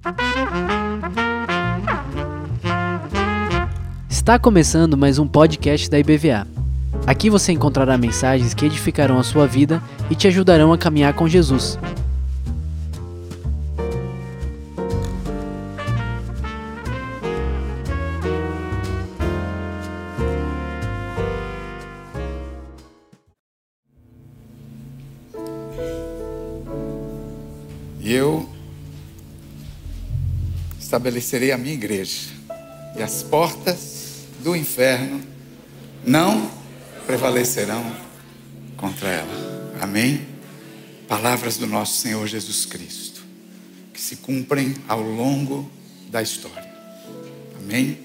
Está começando mais um podcast da IBVA. Aqui você encontrará mensagens que edificarão a sua vida e te ajudarão a caminhar com Jesus. E eu estabelecerei a minha igreja, e as portas do inferno não prevalecerão contra ela. Amém? Palavras do nosso Senhor Jesus Cristo, que se cumprem ao longo da história. Amém?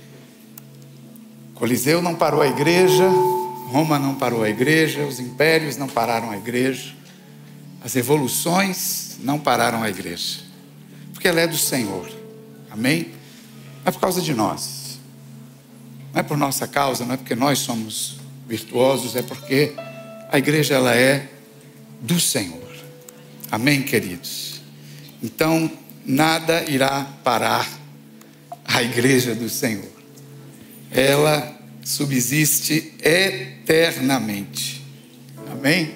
Coliseu não parou a igreja, Roma não parou a igreja, os impérios não pararam a igreja, as revoluções não pararam a igreja, porque ela é do Senhor. Amém? Não é por causa de nós, não é por nossa causa, não é porque nós somos virtuosos, é porque a igreja ela é do Senhor. Amém, queridos? Então nada irá parar a igreja do Senhor. Ela subsiste eternamente. Amém?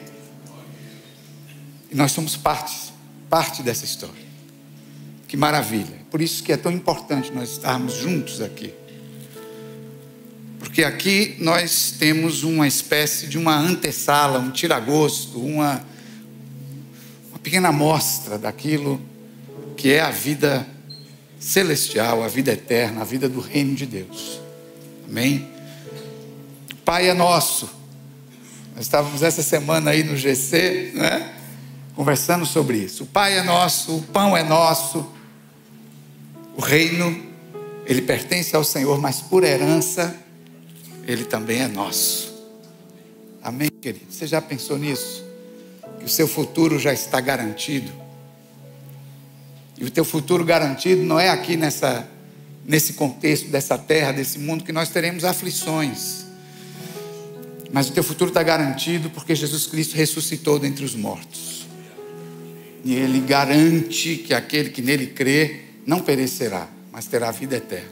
E nós somos parte dessa história. Que maravilha. Por isso que é tão importante nós estarmos juntos aqui. Porque aqui nós temos uma espécie de uma antessala, um tira-gosto, uma pequena amostra daquilo que é a vida celestial, a vida eterna, a vida do reino de Deus. Amém? Pai é nosso. Nós estávamos essa semana aí no GC, né? Conversando sobre isso. O Pai é nosso, o pão é nosso. O reino, ele pertence ao Senhor, mas por herança, ele também é nosso. Amém, querido? Você já pensou nisso? Que o seu futuro já está garantido. E o teu futuro garantido não é aqui nesse contexto, dessa terra, desse mundo, que nós teremos aflições. Mas o teu futuro está garantido porque Jesus Cristo ressuscitou dentre os mortos. E ele garante que aquele que nele crê não perecerá, mas terá vida eterna.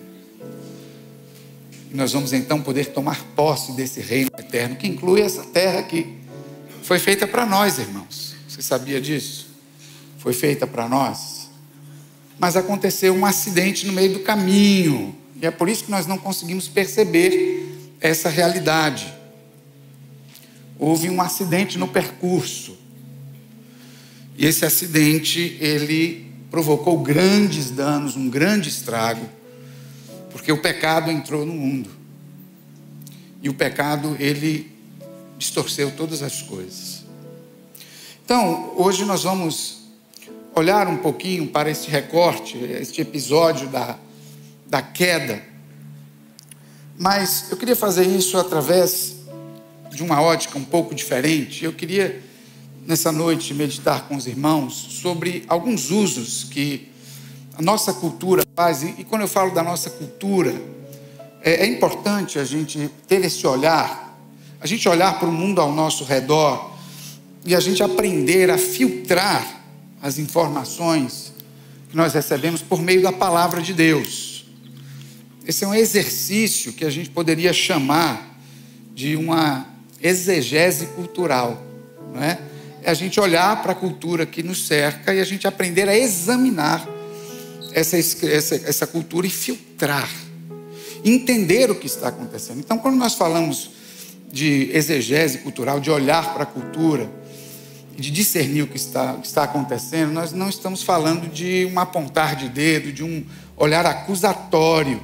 E nós vamos então poder tomar posse desse reino eterno, que inclui essa terra que foi feita para nós, irmãos. Você sabia disso? Foi feita para nós. Mas aconteceu um acidente no meio do caminho. E é por isso que nós não conseguimos perceber essa realidade. Houve um acidente no percurso. E esse acidente, ele provocou grandes danos, um grande estrago, porque o pecado entrou no mundo. E o pecado, ele distorceu todas as coisas. Então, hoje nós vamos olhar um pouquinho para este recorte, este episódio da queda. Mas eu queria fazer isso através de uma ótica um pouco diferente. Eu queria, nessa noite, meditar com os irmãos sobre alguns usos que a nossa cultura faz. E quando eu falo da nossa cultura, é importante a gente ter esse olhar, a gente olhar para o mundo ao nosso redor e a gente aprender a filtrar as informações que nós recebemos por meio da palavra de Deus. Esse é um exercício que a gente poderia chamar de uma exegese cultural, não é? É a gente olhar para a cultura que nos cerca e a gente aprender a examinar essa cultura e filtrar, entender o que está acontecendo. Então, quando nós falamos de exegese cultural, de olhar para a cultura, de discernir o que está acontecendo, nós não estamos falando de um apontar de dedo, de um olhar acusatório.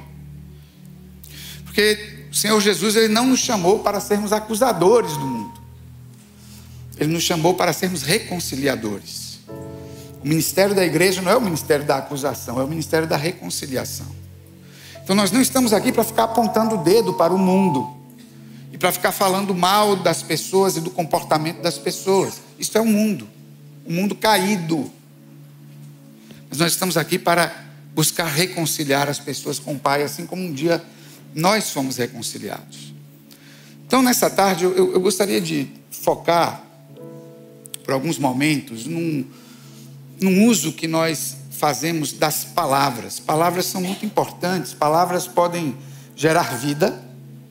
Porque o Senhor Jesus, ele não nos chamou para sermos acusadores do mundo. Ele nos chamou para sermos reconciliadores. O ministério da igreja não é o ministério da acusação, é o ministério da reconciliação. Então nós não estamos aqui para ficar apontando o dedo para o mundo e para ficar falando mal das pessoas e do comportamento das pessoas. Isso é um mundo caído. Mas nós estamos aqui para buscar reconciliar as pessoas com o Pai, assim como um dia nós fomos reconciliados. Então nessa tarde eu gostaria de focar por alguns momentos num uso que nós fazemos das palavras. Palavras são muito importantes, palavras podem gerar vida.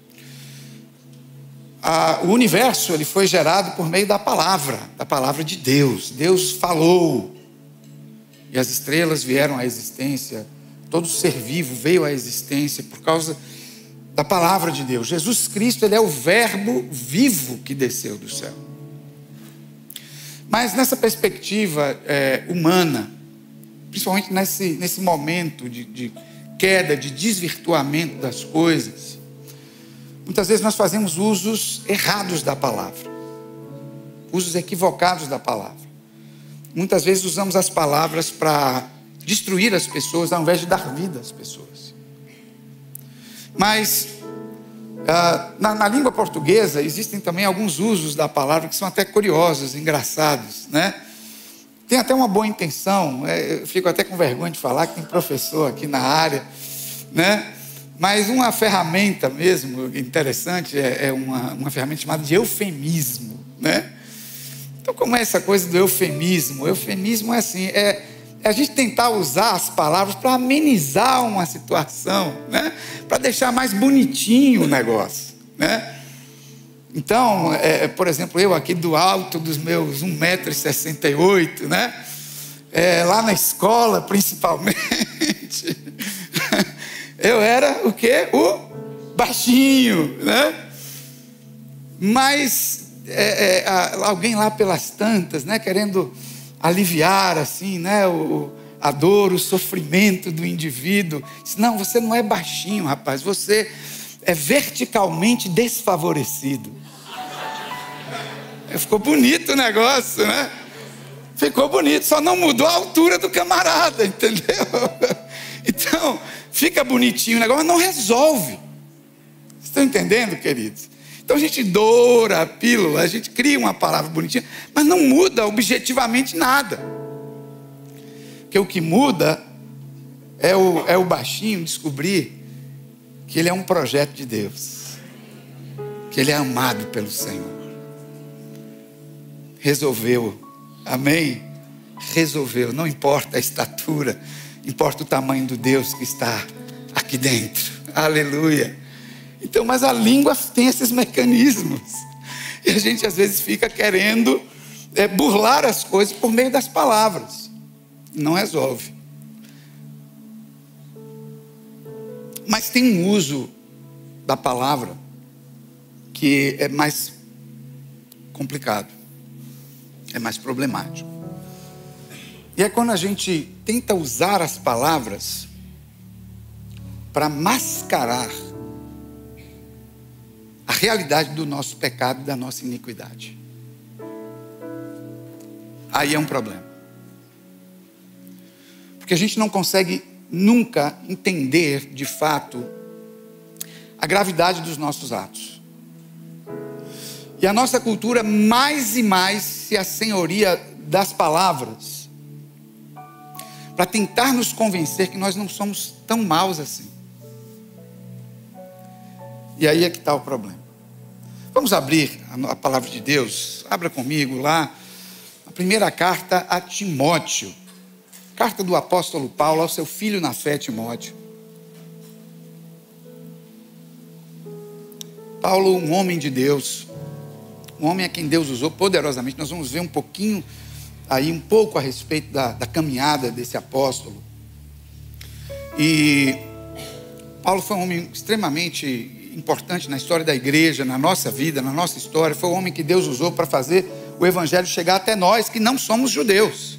O universo ele foi gerado por meio da palavra de Deus. Deus falou, e as estrelas vieram à existência, todo ser vivo veio à existência por causa da palavra de Deus. Jesus Cristo, ele é o verbo vivo que desceu do céu. Mas nessa perspectiva humana, principalmente nesse momento de queda, de desvirtuamento das coisas, muitas vezes nós fazemos usos errados da palavra, usos equivocados da palavra. Muitas vezes usamos as palavras para destruir as pessoas, ao invés de dar vida às pessoas. Mas na língua portuguesa existem também alguns usos da palavra que são até curiosos, engraçados, né? Tem até uma boa intenção, eu fico até com vergonha de falar que tem professor aqui na área, né? Mas uma ferramenta mesmo interessante é uma ferramenta chamada de eufemismo, né? Então, como é essa coisa do eufemismo? O eufemismo é assim, é a gente tentar usar as palavras para amenizar uma situação, né? Para deixar mais bonitinho o negócio, né? Então, por exemplo, eu aqui do alto dos meus 1,68 m, né? Lá na escola, principalmente, eu era o quê? O baixinho, né? Mas alguém lá pelas tantas, né? Querendo aliviar assim, né? A dor, o sofrimento do indivíduo. Disse, não, você não é baixinho, rapaz, você é verticalmente desfavorecido. Ficou bonito o negócio, né? Ficou bonito, só não mudou a altura do camarada, entendeu? Então, fica bonitinho o negócio, mas não resolve. Vocês estão entendendo, queridos? Então a gente doura a pílula, a gente cria uma palavra bonitinha, mas não muda objetivamente nada. Porque o que muda é o baixinho descobrir que ele é um projeto de Deus, que ele é amado pelo Senhor. Resolveu, amém? Resolveu, não importa a estatura, importa o tamanho do Deus que está aqui dentro, aleluia. Então, mas a língua tem esses mecanismos, e a gente às vezes fica querendo burlar as coisas por meio das palavras, não resolve. Mas tem um uso da palavra que é mais complicado, é mais problemático. E é quando a gente tenta usar as palavras para mascarar a realidade do nosso pecado e da nossa iniquidade. Aí é um problema. Porque a gente não consegue nunca entender de fato a gravidade dos nossos atos. E a nossa cultura mais e mais se assenhoria das palavras para tentar nos convencer que nós não somos tão maus assim. E aí é que está o problema. Vamos abrir a palavra de Deus. Abra comigo lá a primeira carta a Timóteo. Carta do apóstolo Paulo ao seu filho na fé, Timóteo. Paulo, um homem de Deus, um homem a quem Deus usou poderosamente. Nós vamos ver um pouco a respeito da caminhada desse apóstolo. E Paulo foi um homem extremamente importante na história da igreja, na nossa vida, na nossa história. Foi o homem que Deus usou para fazer o evangelho chegar até nós que não somos judeus,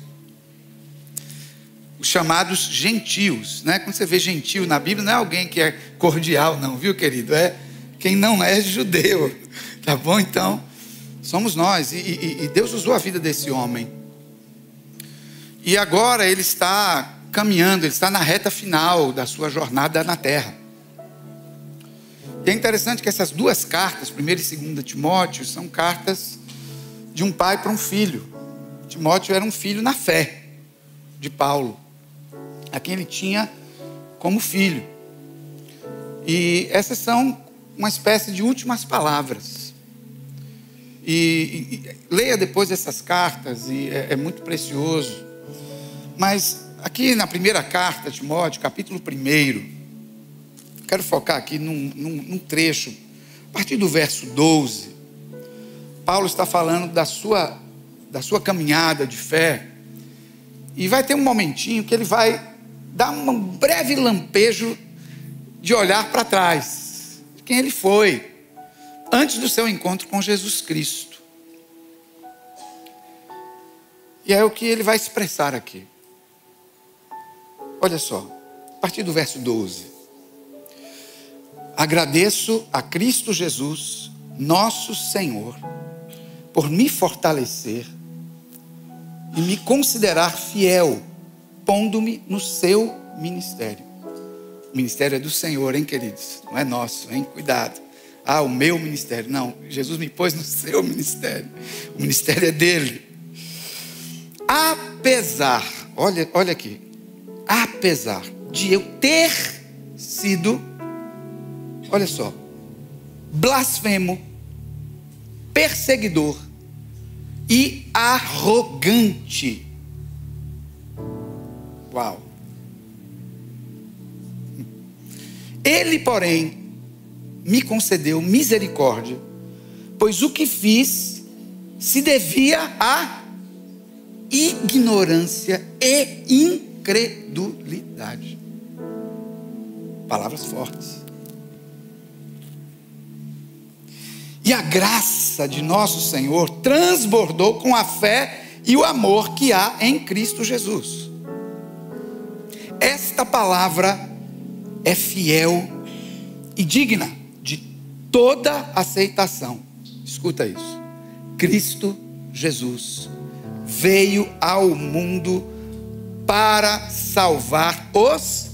os chamados gentios, né? Quando você vê gentio na Bíblia, não é alguém que é cordial não, viu, querido? É quem não é judeu, tá bom? Então, somos nós, e Deus usou a vida desse homem, e agora ele está caminhando, ele está na reta final da sua jornada na terra. E é interessante que essas duas cartas, 1 e 2 Timóteo, são cartas de um pai para um filho. Timóteo era um filho na fé de Paulo, a quem ele tinha como filho. E essas são uma espécie de últimas palavras. E leia depois essas cartas, e é muito precioso. Mas aqui na primeira carta de Timóteo, capítulo 1, quero focar aqui num trecho, a partir do verso 12. Paulo está falando da sua caminhada de fé, e vai ter um momentinho que ele vai dar um breve lampejo de olhar para trás, de quem ele foi, antes do seu encontro com Jesus Cristo. E é o que ele vai expressar aqui. Olha só, a partir do verso 12. Agradeço a Cristo Jesus, nosso Senhor, por me fortalecer e me considerar fiel, pondo-me no seu ministério. O ministério é do Senhor, hein, queridos? Não é nosso, hein? Cuidado. Ah, o meu ministério. Não, Jesus me pôs no seu ministério. O ministério é dele. Apesar, olha aqui, apesar de eu ter sido, olha só, blasfemo, perseguidor e arrogante. Uau! Ele, porém, me concedeu misericórdia, pois o que fiz se devia a ignorância e incredulidade. Palavras fortes. E a graça de nosso Senhor transbordou com a fé e o amor que há em Cristo Jesus. Esta palavra é fiel e digna de toda aceitação. Escuta isso. Cristo Jesus veio ao mundo para salvar os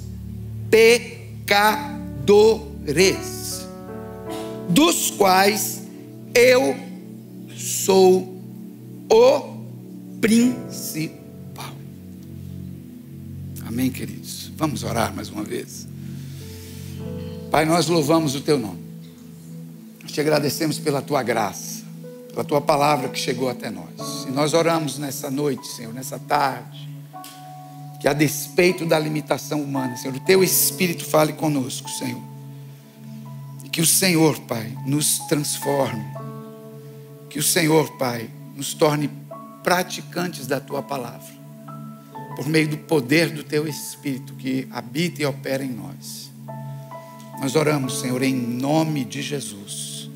pecadores, dos quais eu sou o principal. Amém, queridos? Vamos orar mais uma vez. Pai, nós louvamos o teu nome. Nós te agradecemos pela tua graça, pela tua palavra que chegou até nós. E nós oramos nessa noite, Senhor, nessa tarde, que a despeito da limitação humana, Senhor, o teu Espírito fale conosco, Senhor. E que o Senhor, Pai, nos transforme. Que o Senhor, Pai, nos torne praticantes da tua palavra, por meio do poder do teu Espírito que habita e opera em nós. Nós oramos, Senhor, em nome de Jesus.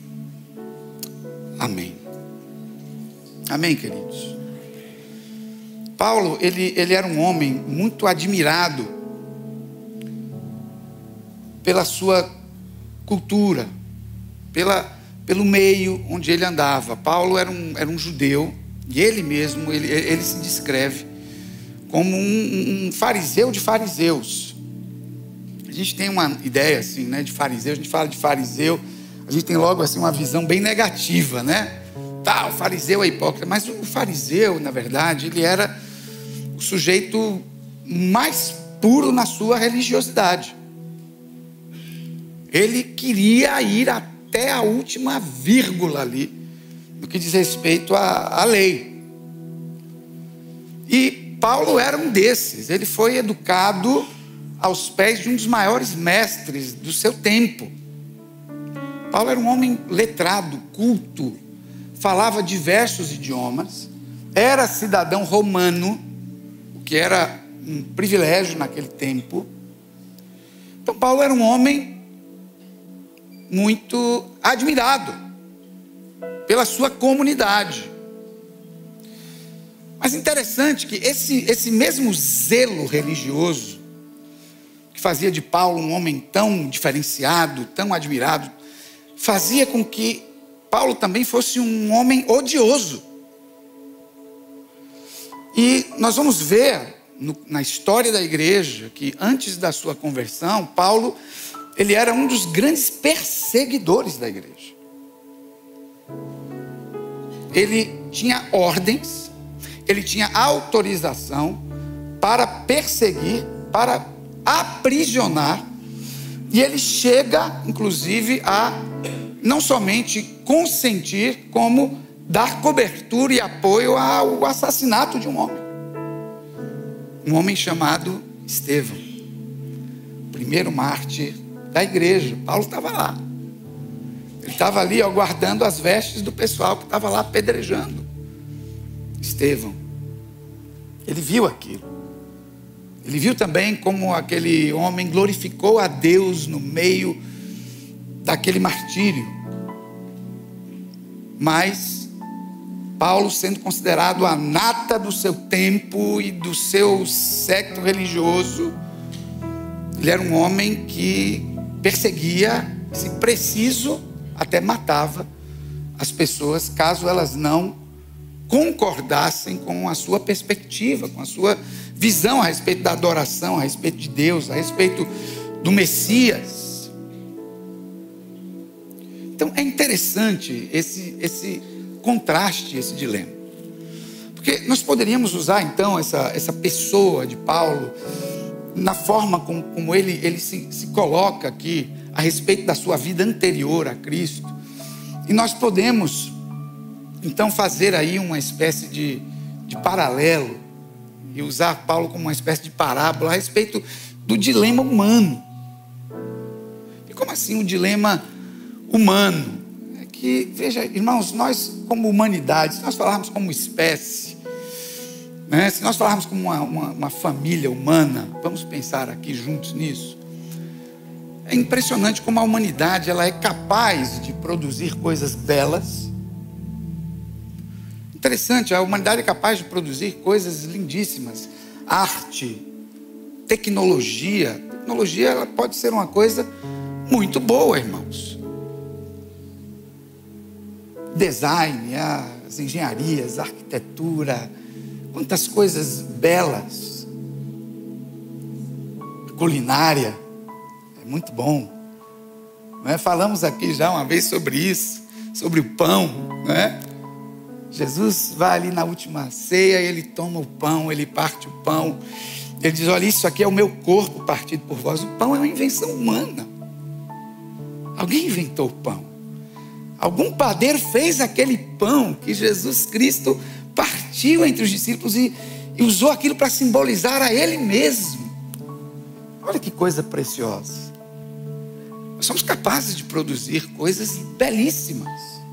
Amém. Amém, queridos. Paulo, ele era um homem muito admirado pela sua cultura, pelo meio onde ele andava. Paulo era um judeu, e ele mesmo, ele se descreve como um fariseu de fariseus. A gente tem uma ideia assim, né, de fariseu. A gente fala de fariseu, a gente tem logo assim uma visão bem negativa, né? Tá, o fariseu é hipócrita. Mas o fariseu, na verdade, ele era o sujeito mais puro na sua religiosidade. Ele queria ir até a última vírgula ali, no que diz respeito à lei. E Paulo era um desses. Ele foi educado aos pés de um dos maiores mestres do seu tempo. Paulo era um homem letrado, culto, falava diversos idiomas, era cidadão romano, o que era um privilégio naquele tempo. Então Paulo era um homem muito admirado pela sua comunidade. Mas interessante que esse mesmo zelo religioso que fazia de Paulo um homem tão diferenciado, tão admirado, fazia com que Paulo também fosse um homem odioso. E nós vamos ver na história da igreja que antes da sua conversão, Paulo, ele era um dos grandes perseguidores da igreja. Ele tinha ordens, ele tinha autorização para perseguir, para aprisionar, e ele chega, inclusive, a não somente consentir, como dar cobertura e apoio ao assassinato de um homem. um homem chamado Estevão, primeiro mártir da igreja. Paulo estava lá. Ele estava ali, ó, guardando as vestes do pessoal que estava lá apedrejando Estevão. Ele viu aquilo. Ele viu também como aquele homem glorificou a Deus no meio daquele martírio. Mas Paulo, sendo considerado a nata do seu tempo e do seu século religioso, ele era um homem que perseguia, se preciso, até matava as pessoas caso elas não concordassem com a sua perspectiva, com a sua visão a respeito da adoração, a respeito de Deus, a respeito do Messias. Então é interessante esse contraste, esse dilema. Porque nós poderíamos usar então essa pessoa de Paulo na forma como ele se coloca aqui a respeito da sua vida anterior a Cristo. E nós podemos então fazer aí uma espécie de paralelo e usar Paulo como uma espécie de parábola a respeito do dilema humano. E como assim o dilema humano? É que, veja, irmãos, nós como humanidade, se nós falarmos como espécie, né, se nós falarmos como uma família humana, vamos pensar aqui juntos nisso. É impressionante como a humanidade ela é capaz de produzir coisas belas. Interessante, a humanidade é capaz de produzir coisas lindíssimas. Arte, tecnologia. Tecnologia ela pode ser uma coisa muito boa, irmãos. Design, as engenharias, a arquitetura, quantas coisas belas. A culinária. Muito bom, não é? Falamos aqui já uma vez sobre isso, sobre o pão, não é? Jesus vai ali na última ceia, ele toma o pão, ele parte o pão, ele diz: olha, isso aqui é o meu corpo partido por vós. O pão é uma invenção humana. Alguém inventou o pão. Algum padeiro fez aquele pão que Jesus Cristo partiu entre os discípulos e usou aquilo para simbolizar a ele mesmo. Olha que coisa preciosa. Nós somos capazes de produzir coisas belíssimas.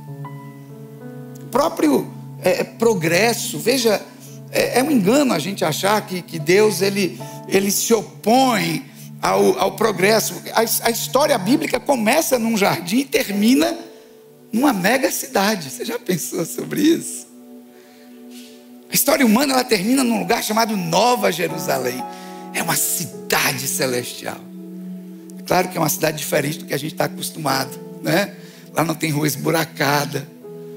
O próprio progresso, veja, é um engano a gente achar que Deus ele se opõe ao progresso. A história bíblica começa num jardim e termina numa mega cidade. Você já pensou sobre isso? A história humana ela termina num lugar chamado Nova Jerusalém. É uma cidade celestial. Claro que é uma cidade diferente do que a gente está acostumado, né? Lá não tem rua esburacada.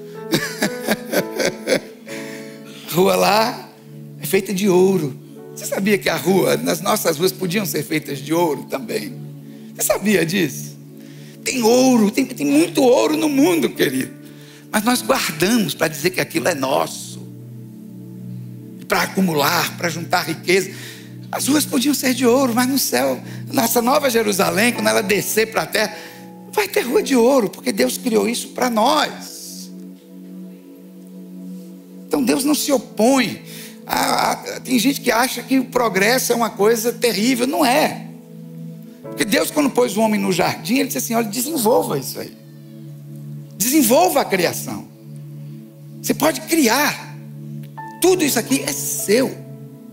A rua lá é feita de ouro. Você sabia que nas nossas ruas podiam ser feitas de ouro também? Você sabia disso? Tem ouro, tem muito ouro no mundo, querido. Mas nós guardamos para dizer que aquilo é nosso. Para acumular, para juntar riqueza. As ruas podiam ser de ouro, mas no céu, nessa Nova Jerusalém, quando ela descer para a terra, vai ter rua de ouro, porque Deus criou isso para nós. Então Deus não se opõe. Tem gente que acha que o progresso é uma coisa terrível. Não é. Porque Deus, quando pôs o homem no jardim, ele disse assim: olha, desenvolva isso aí. Desenvolva a criação. Você pode criar. Tudo isso aqui é seu.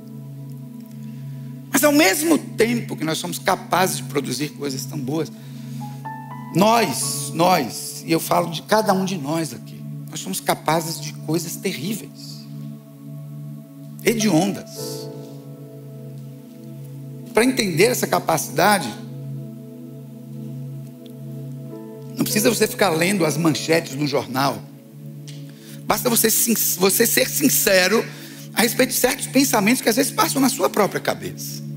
Mas ao mesmo tempo que nós somos capazes de produzir coisas tão boas, nós, e eu falo de cada um de nós aqui, nós somos capazes de coisas terríveis, hediondas. Para entender essa capacidade, não precisa você ficar lendo as manchetes no jornal. Basta você ser sincero a respeito de certos pensamentos que às vezes passam na sua própria cabeça.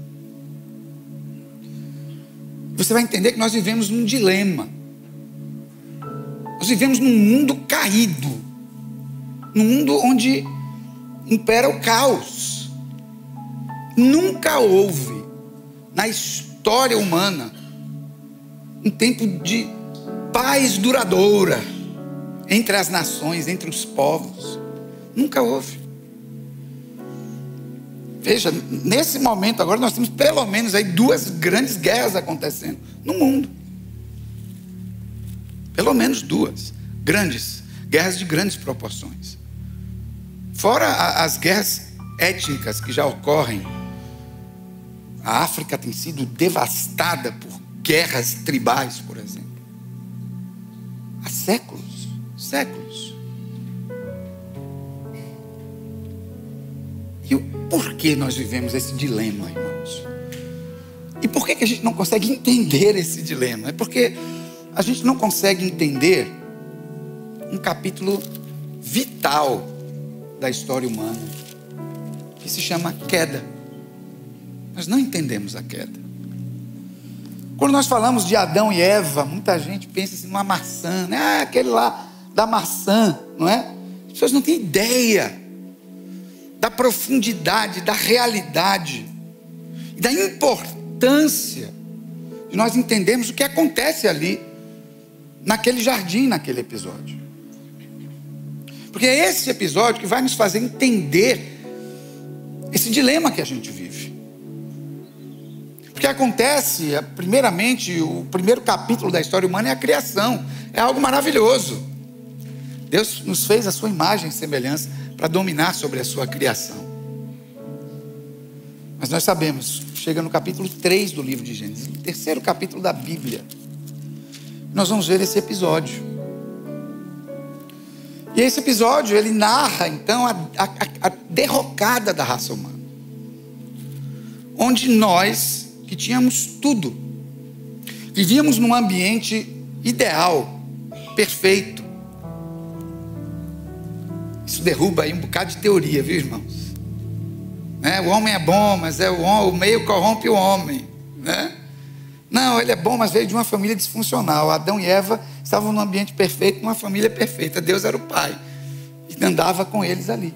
Você vai entender que nós vivemos num dilema. Nós vivemos num mundo caído. Num mundo onde impera o caos. Nunca houve na história humana um tempo de paz duradoura entre as nações, entre os povos. Nunca houve. Veja, nesse momento agora nós temos pelo menos aí 2 grandes guerras acontecendo no mundo. Pelo menos 2 grandes guerras de grandes proporções. Fora as guerras étnicas que já ocorrem. A África tem sido devastada por guerras tribais, por exemplo. Há séculos. E por que nós vivemos esse dilema, irmãos? E por que a gente não consegue entender esse dilema? É porque a gente não consegue entender um capítulo vital da história humana, que se chama queda. Nós não entendemos a queda. Quando nós falamos de Adão e Eva, muita gente pensa assim numa maçã, né? Ah, aquele lá da maçã, não é? As pessoas não têm ideia da profundidade, da realidade e da importância de nós entendermos o que acontece ali naquele jardim, naquele episódio. Porque é esse episódio que vai nos fazer entender esse dilema que a gente vive. Porque acontece, primeiramente, o primeiro capítulo da história humana é a criação. É algo maravilhoso. Deus nos fez a sua imagem e semelhança para dominar sobre a sua criação. Mas nós sabemos, chega no capítulo 3 do livro de Gênesis, o terceiro capítulo da Bíblia, nós vamos ver esse episódio. E esse episódio, ele narra, então, a derrocada da raça humana. Onde nós, que tínhamos tudo, vivíamos num ambiente ideal, perfeito. Isso derruba aí um bocado de teoria, viu, irmãos? O homem é bom, mas o meio corrompe o homem, né? Não, ele é bom, mas veio de uma família disfuncional. Adão e Eva estavam num ambiente perfeito, numa família perfeita. Deus era o pai e andava com eles ali.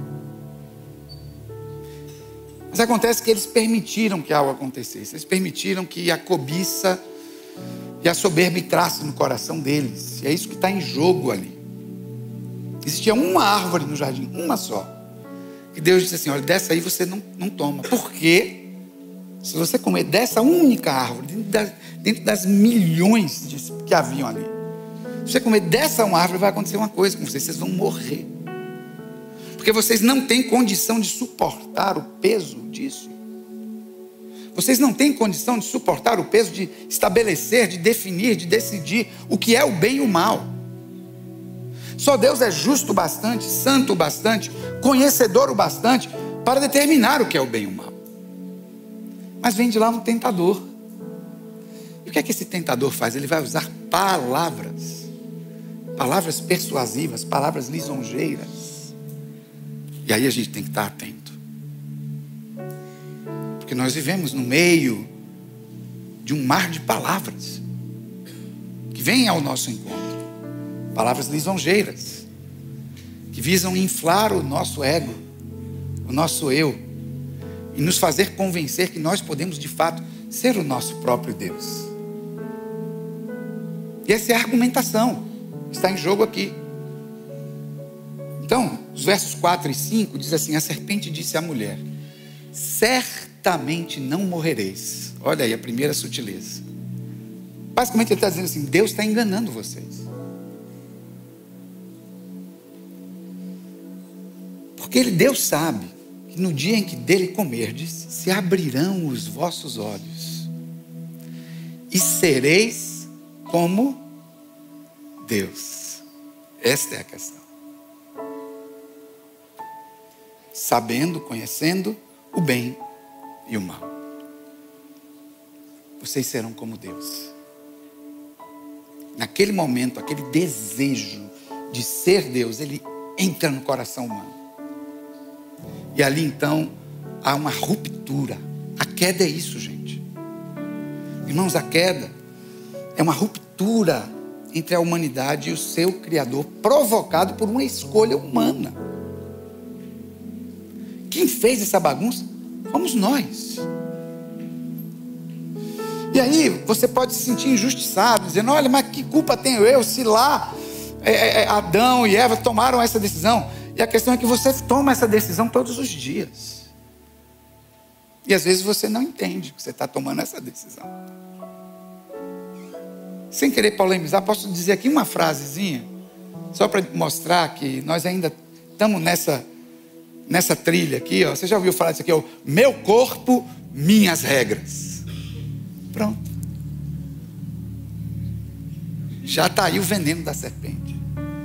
Mas acontece que eles permitiram que algo acontecesse. Eles permitiram que a cobiça e a soberba entrassem no coração deles. E é isso que está em jogo ali. Existia uma árvore no jardim, uma só. E Deus disse assim: olha, dessa aí você não toma. Por quê? Se você comer dessa única árvore, dentro das milhões que haviam ali, se você comer dessa uma árvore, vai acontecer uma coisa com vocês: vocês vão morrer. Porque vocês não têm condição de suportar o peso disso. Vocês não têm condição de suportar o peso de estabelecer, de definir, de decidir o que é o bem e o mal. Só Deus é justo o bastante, santo o bastante, conhecedor o bastante para determinar o que é o bem e o mal. Mas vem de lá um tentador. E o que é que esse tentador faz? Ele vai usar palavras persuasivas, palavras lisonjeiras. E aí a gente tem que estar atento. Porque nós vivemos no meio de um mar de palavras que vêm ao nosso encontro. Palavras lisonjeiras, que visam inflar o nosso ego, o nosso eu, e nos fazer convencer que nós podemos de fato ser o nosso próprio Deus. E essa é a argumentação que está em jogo aqui. Então, os versos 4 e 5 diz assim: a serpente disse à mulher: certamente não morrereis. Olha aí a primeira sutileza. Basicamente ele está dizendo assim: Deus está enganando vocês. Porque Deus sabe que no dia em que dele comerdes, se abrirão os vossos olhos e sereis como Deus. Esta é a questão. Sabendo, conhecendo o bem e o mal. Vocês serão como Deus. Naquele momento, aquele desejo de ser Deus, ele entra no coração humano. E ali então há uma ruptura. A queda é isso, gente. Irmãos, a queda é uma ruptura entre a humanidade e o seu Criador, provocado por uma escolha humana. Quem fez essa bagunça fomos nós. E aí você pode se sentir injustiçado, dizendo: olha, mas que culpa tenho eu se lá Adão e Eva tomaram essa decisão? E a questão é que você toma essa decisão todos os dias. E às vezes você não entende que você está tomando essa decisão. Sem querer polemizar, posso dizer aqui uma frasezinha, só para mostrar que nós ainda estamos nessa trilha aqui, ó. Você já ouviu falar disso aqui, ó? Meu corpo, minhas regras. Pronto. Já está aí o veneno da serpente.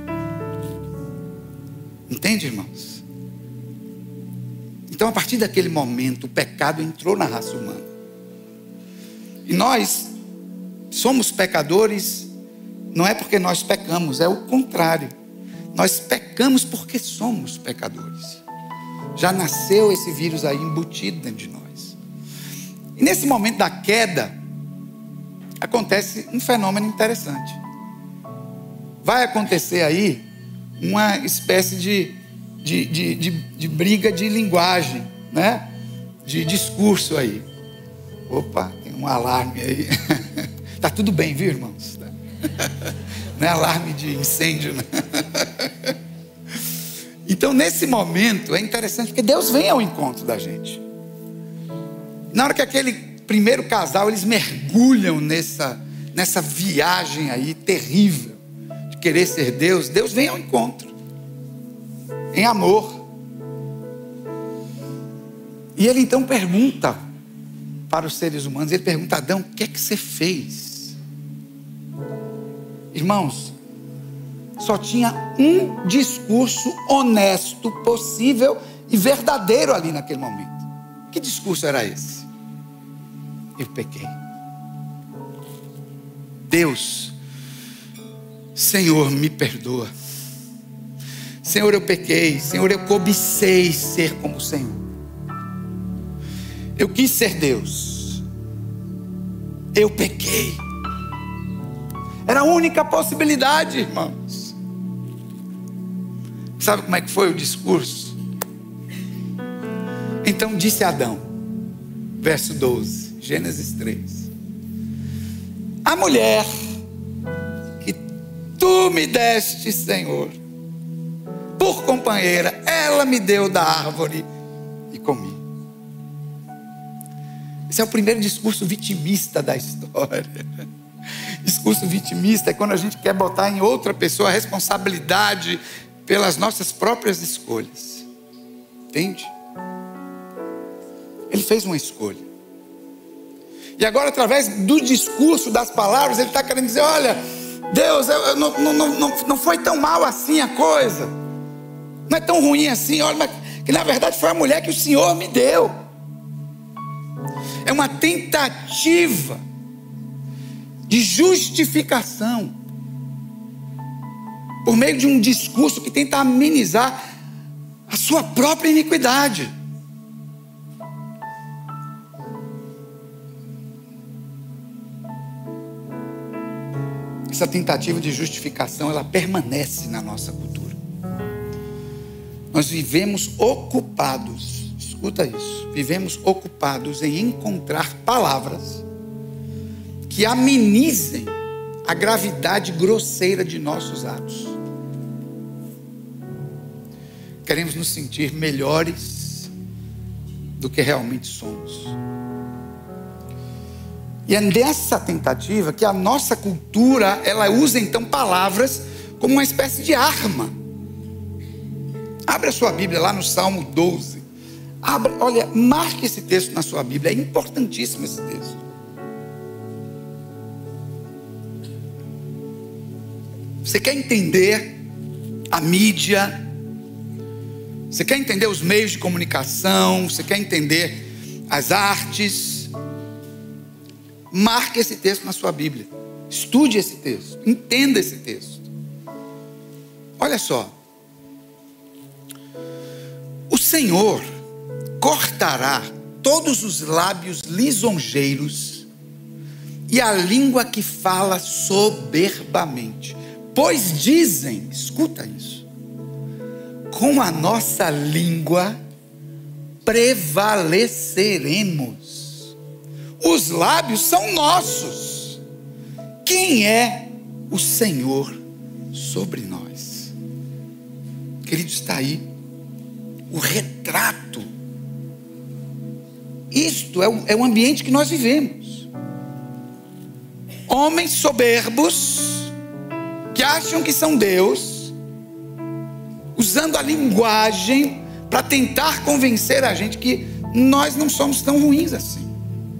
Entende, irmãos? Então, a partir daquele momento, o pecado entrou na raça humana. E nós somos pecadores, não é porque nós pecamos, é o contrário. Nós pecamos porque somos pecadores. Já nasceu esse vírus aí embutido dentro de nós. E nesse momento da queda, acontece um fenômeno interessante. Vai acontecer aí uma espécie de briga de linguagem, né? De discurso aí. Opa, tem um alarme aí. Tá tudo bem, viu, irmãos? Não é alarme de incêndio, não. Então, nesse momento, é interessante porque Deus vem ao encontro da gente. Na hora que aquele primeiro casal, eles mergulham nessa viagem aí terrível de querer ser Deus, Deus vem ao encontro em amor. E ele então pergunta para os seres humanos, ele pergunta: Adão, o que é que você fez? Irmãos, só tinha um discurso honesto, possível e verdadeiro ali naquele momento. Que discurso era esse? Eu pequei. Deus, Senhor, me perdoa. Senhor, eu pequei. Senhor, eu cobicei ser como o Senhor. Eu quis ser Deus. Eu pequei. Era a única possibilidade, irmãos. Sabe como é que foi o discurso? Então disse Adão, verso 12, Gênesis 3: a mulher que tu me deste, Senhor, por companheira, ela me deu da árvore e comi. Esse é o primeiro discurso vitimista da história. Discurso vitimista é quando a gente quer botar em outra pessoa a responsabilidade pelas nossas próprias escolhas. Entende? Ele fez uma escolha. E agora, através do discurso, das palavras, ele está querendo dizer: olha, Deus, não foi tão mal assim a coisa. Não é tão ruim assim. Olha, mas que na verdade foi a mulher que o Senhor me deu. É uma tentativa de justificação por meio de um discurso que tenta amenizar a sua própria iniquidade. Essa tentativa de justificação, ela permanece na nossa cultura. Nós vivemos ocupados, escuta isso, vivemos ocupados em encontrar palavras que amenizem a gravidade grosseira de nossos atos. Queremos nos sentir melhores do que realmente somos. E é nessa tentativa que a nossa cultura, ela usa então palavras como uma espécie de arma. Abre a sua Bíblia lá no Salmo 12. Olha, marque esse texto na sua Bíblia, é importantíssimo esse texto. Você quer entender a mídia? Você quer entender os meios de comunicação? Você quer entender as artes? Marque esse texto na sua Bíblia. Estude esse texto. Entenda esse texto. Olha só. O Senhor cortará todos os lábios lisonjeiros e a língua que fala soberbamente. Pois dizem, escuta isso, com a nossa língua prevaleceremos. Os lábios são nossos. Quem é o Senhor sobre nós? Querido, está aí o retrato Isto é o ambiente que nós vivemos. Homens soberbos, que acham que são Deus, usando a linguagem para tentar convencer a gente que nós não somos tão ruins assim.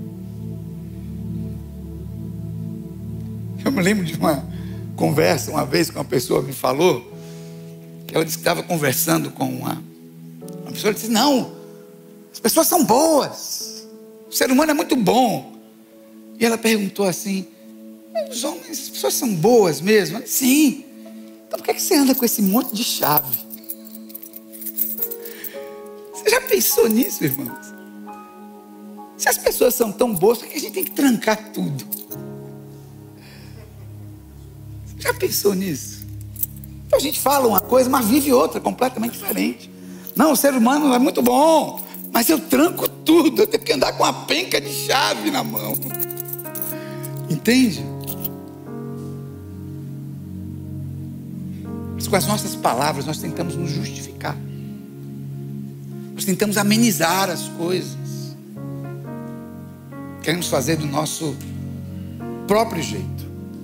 Eu me lembro de uma conversa uma vez que uma pessoa me falou, que ela disse que estava conversando com uma pessoa, disse: não, as pessoas são boas, o ser humano é muito bom. E ela perguntou assim: os homens, as pessoas são boas mesmo? Disse: sim. Então por que você anda com esse monte de chave? Você já pensou nisso, irmãos? Se as pessoas são tão boas, por que a gente tem que trancar tudo? Você já pensou nisso? Então a gente fala uma coisa, mas vive outra completamente diferente. Não, o ser humano é muito bom, mas eu tranco tudo, eu tenho que andar com uma penca de chave na mão. Entende? Mas com as nossas palavras nós tentamos nos justificar. Nós tentamos amenizar as coisas. Queremos fazer do nosso próprio jeito.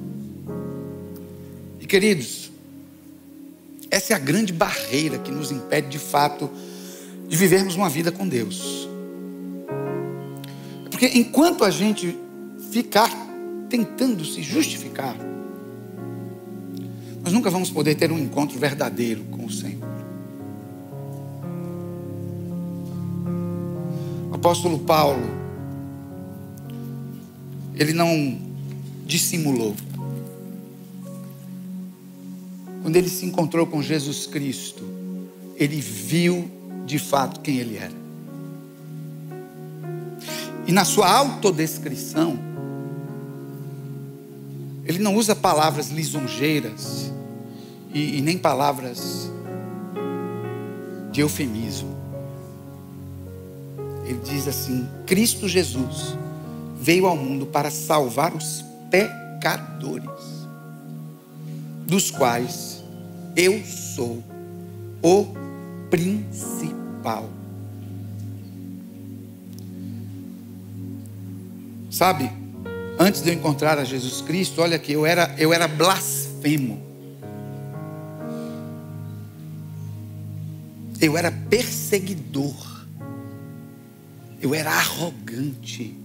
E queridos, essa é a grande barreira que nos impede de fato de vivermos uma vida com Deus. Porque enquanto a gente ficar tentando se justificar, nós nunca vamos poder ter um encontro verdadeiro com o Senhor. O apóstolo Paulo, ele não dissimulou. Quando ele se encontrou com Jesus Cristo, ele viu de fato quem ele era. E na sua autodescrição, ele não usa palavras lisonjeiras e nem palavras de eufemismo. Ele diz assim: Cristo Jesus veio ao mundo para salvar os pecadores, dos quais eu sou o principal. Sabe, antes de eu encontrar a Jesus Cristo, olha que eu era blasfemo. Eu era perseguidor. Eu era arrogante.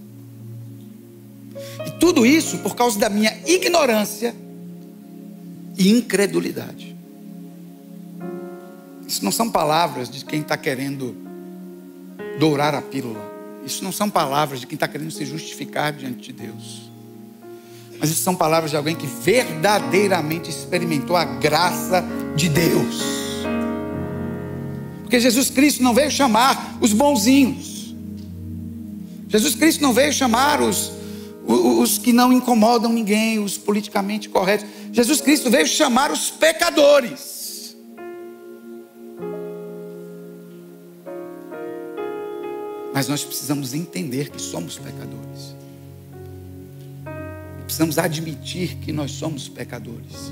E tudo isso por causa da minha ignorância e incredulidade. Isso não são palavras de quem está querendo dourar a pílula. Isso não são palavras de quem está querendo se justificar diante de Deus. Mas isso são palavras de alguém que verdadeiramente experimentou a graça de Deus. Porque Jesus Cristo não veio chamar os bonzinhos. Jesus Cristo não veio chamar os que não incomodam ninguém, os politicamente corretos. Jesus Cristo veio chamar os pecadores. Mas nós precisamos entender que somos pecadores. Precisamos admitir que nós somos pecadores.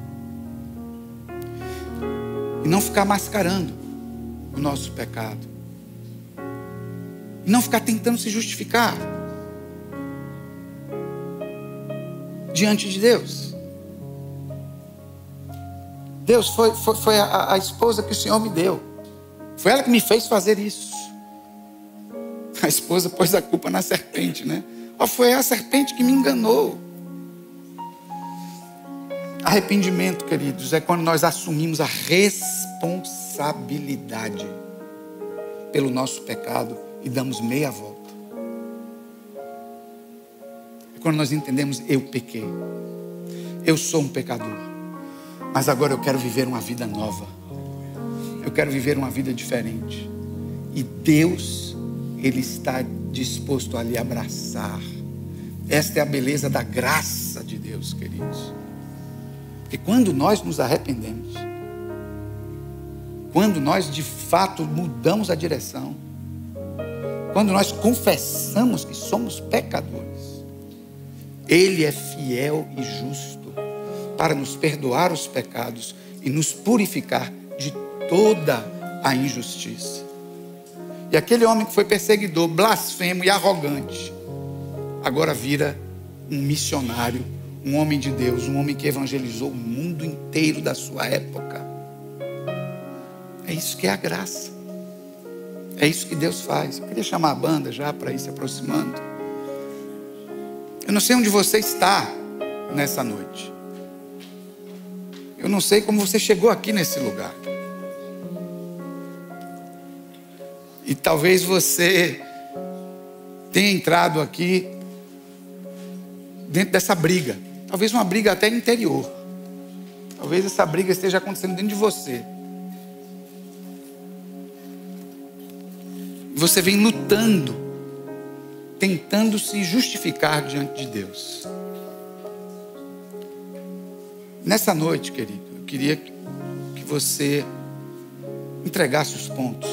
E não ficar mascarando o nosso pecado. E não ficar tentando se justificar diante de Deus. Deus foi a esposa que o Senhor me deu. Foi ela que me fez fazer isso. A esposa pôs a culpa na serpente, né? Foi a serpente que me enganou. Arrependimento, queridos, é quando nós assumimos a responsabilidade pelo nosso pecado e damos meia volta. É quando nós entendemos: eu pequei, eu sou um pecador, mas agora eu quero viver uma vida nova, eu quero viver uma vida diferente, e Deus, Ele está disposto a lhe abraçar. Esta é a beleza da graça de Deus, queridos. Porque quando nós nos arrependemos, quando nós de fato mudamos a direção, quando nós confessamos que somos pecadores, Ele é fiel e justo para nos perdoar os pecados e nos purificar de toda a injustiça. E aquele homem que foi perseguidor, blasfemo e arrogante, agora vira um missionário, um homem de Deus, um homem que evangelizou o mundo inteiro da sua época. É isso que é a graça. É isso que Deus faz. Eu queria chamar a banda já para ir se aproximando. Eu não sei onde você está nessa noite. Eu não sei como você chegou aqui nesse lugar. E talvez você tenha entrado aqui dentro dessa briga. Talvez uma briga até interior. Talvez essa briga esteja acontecendo dentro de você. Você vem lutando, tentando se justificar diante de Deus. Nessa noite, querido, eu queria que você entregasse os pontos.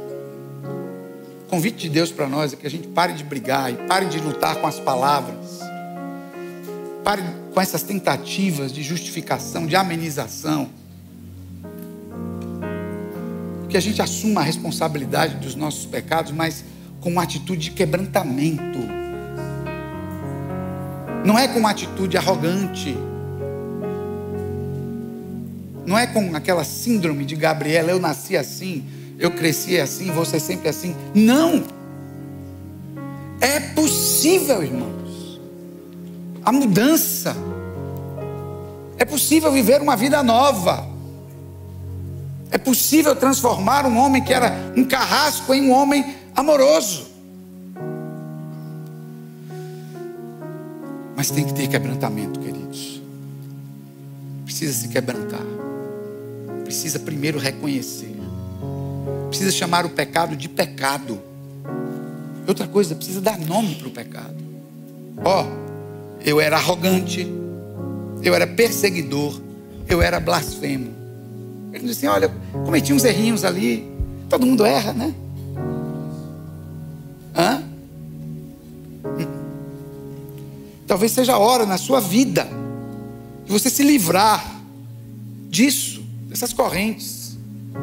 O convite de Deus para nós é que a gente pare de brigar e pare de lutar com as palavras. Pare com essas tentativas de justificação, de amenização. Que a gente assuma a responsabilidade dos nossos pecados, mas com uma atitude de quebrantamento. Não é com uma atitude arrogante. Não é com aquela síndrome de Gabriela, eu nasci assim, eu cresci assim, vou ser sempre assim. Não! É possível, irmãos, a mudança. É possível viver uma vida nova. É possível transformar um homem que era um carrasco em um homem amoroso. Mas tem que ter quebrantamento, queridos. Precisa se quebrantar. Precisa primeiro reconhecer. Precisa chamar o pecado de pecado. Outra coisa, precisa dar nome para o pecado. Eu era arrogante, eu era perseguidor, eu era blasfemo. Ele disse assim, olha, cometi uns errinhos ali. Todo mundo erra, né? Talvez seja a hora na sua vida de você se livrar disso, dessas correntes.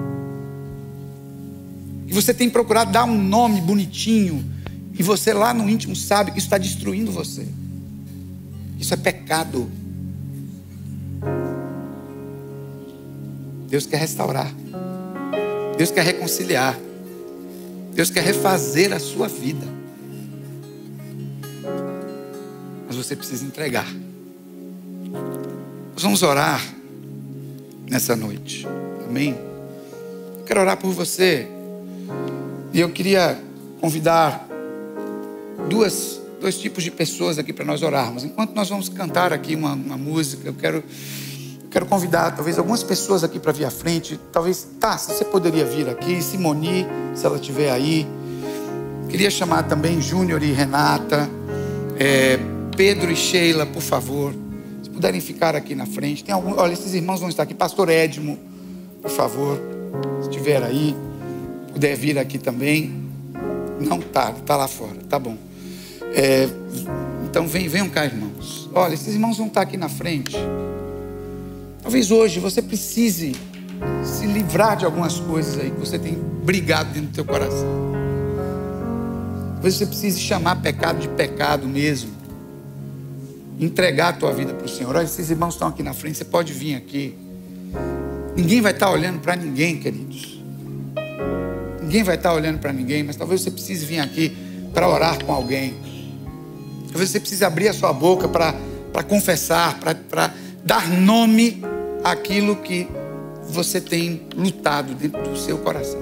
E você tem procurado dar um nome bonitinho, e você lá no íntimo sabe que isso está destruindo você. Isso é pecado. Deus quer restaurar. Deus quer reconciliar. Deus quer refazer a sua vida. Mas você precisa entregar. Nós vamos orar nessa noite. Amém? Eu quero orar por você. E eu queria convidar dois tipos de pessoas aqui para nós orarmos. Enquanto nós vamos cantar aqui uma música, eu quero convidar talvez algumas pessoas aqui para vir à frente. Talvez, se você poderia vir aqui, Simoni, se ela estiver aí. Queria chamar também Júnior e Renata, Pedro e Sheila, por favor. Se puderem ficar aqui na frente. Olha, esses irmãos vão estar aqui. Pastor Edmo, por favor, se estiver aí, puder vir aqui também. Não está lá fora, tá bom. Então venham cá, irmãos. Olha, esses irmãos vão estar aqui na frente. Talvez hoje você precise se livrar de algumas coisas aí que você tem brigado dentro do teu coração. Talvez você precise chamar pecado de pecado mesmo. Entregar a tua vida para o Senhor. Olha, esses irmãos estão aqui na frente, você pode vir aqui. Ninguém vai estar olhando para ninguém, queridos. Ninguém vai estar olhando para ninguém, mas talvez você precise vir aqui para orar com alguém. Talvez você precise abrir a sua boca para confessar, para dar nome àquilo que você tem lutado dentro do seu coração.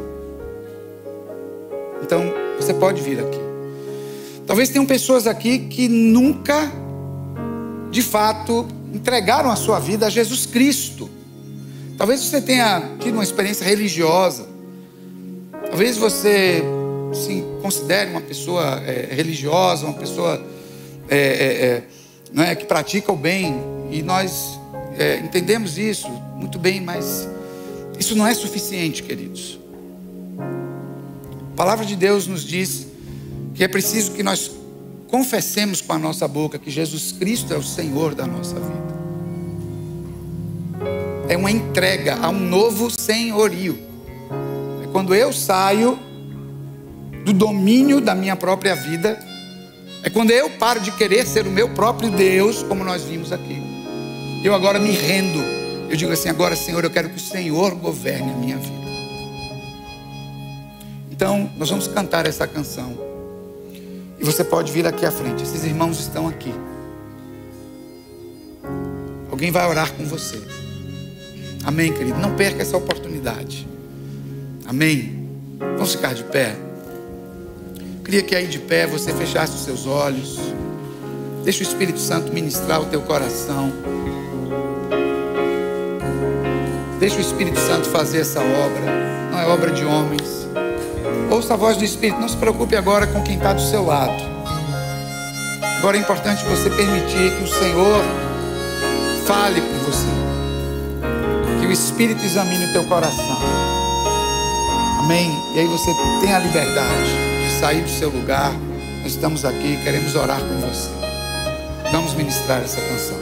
Então, você pode vir aqui. Talvez tenham pessoas aqui que nunca, de fato, entregaram a sua vida a Jesus Cristo. Talvez você tenha tido uma experiência religiosa. Talvez você se considere uma pessoa religiosa, uma pessoa que pratica o bem. E nós entendemos isso muito bem, mas isso não é suficiente, queridos. A palavra de Deus nos diz que é preciso que nós confessemos com a nossa boca que Jesus Cristo é o Senhor da nossa vida. É uma entrega a um novo senhorio. É quando eu saio do domínio da minha própria vida. É quando eu paro de querer ser o meu próprio Deus, como nós vimos aqui. Eu agora me rendo. Eu digo assim: agora, Senhor, eu quero que o Senhor governe a minha vida. Então, nós vamos cantar essa canção. E você pode vir aqui à frente. Esses irmãos estão aqui. Alguém vai orar com você. Amém, querido? Não perca essa oportunidade. Amém? Vamos ficar de pé. Eu queria que aí de pé você fechasse os seus olhos. Deixa o Espírito Santo ministrar o teu coração. Deixa o Espírito Santo fazer essa obra. Não é obra de homens. Ouça a voz do Espírito. Não se preocupe agora com quem está do seu lado. Agora é importante você permitir que o Senhor fale com você. Que o Espírito examine o teu coração. Amém? E aí você tem a liberdade de sair do seu lugar. Nós estamos aqui, queremos orar com você. Vamos ministrar essa canção.